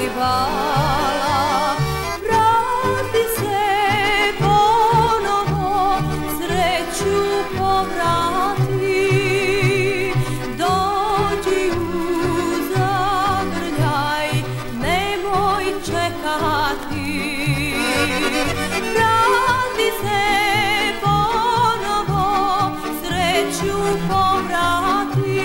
plivala. Vrati se ponovo, sreću povrati, dođi u zagrljaj, nemoj čekati. Vrati se ponovo, sreću povrati,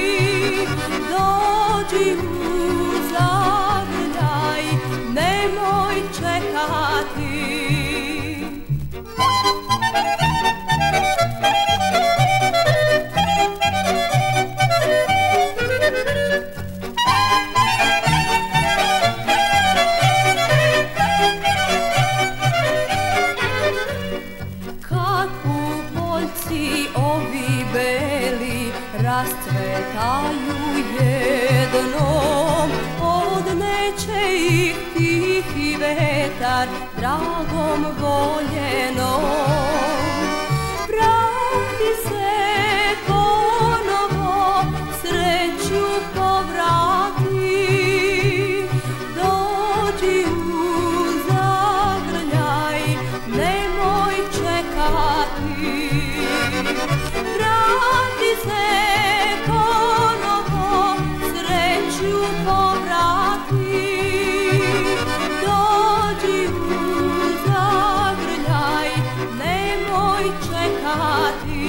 dođi u zagrljaj, nemoj čekati. Kad u poljci ovi beli rascvetaju jednom, odneće ih tihi vetar dragom voljenom. Vrati se ponovo, sreću povrati, dođi u zagrljaj, nemoj čekati. Vrati se ponovo, sreću povrati, dođi u zagrljaj, nemoj čekati.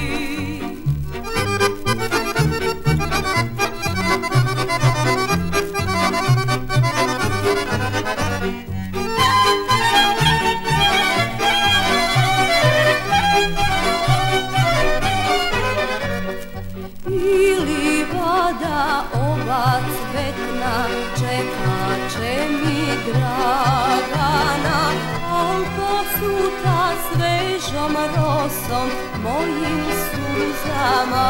Ili voda ova cvetna čekat će mi Dragana, al posuta svežom rosom mojim suzama.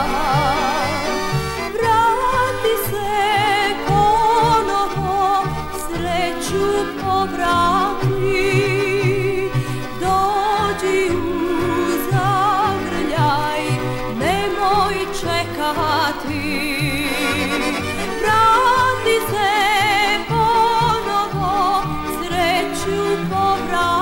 Vrati se ponovo, sreću povrati, dođi u zagrljaj, nemoj čekati. Vrati se ponovo, sreću povrati,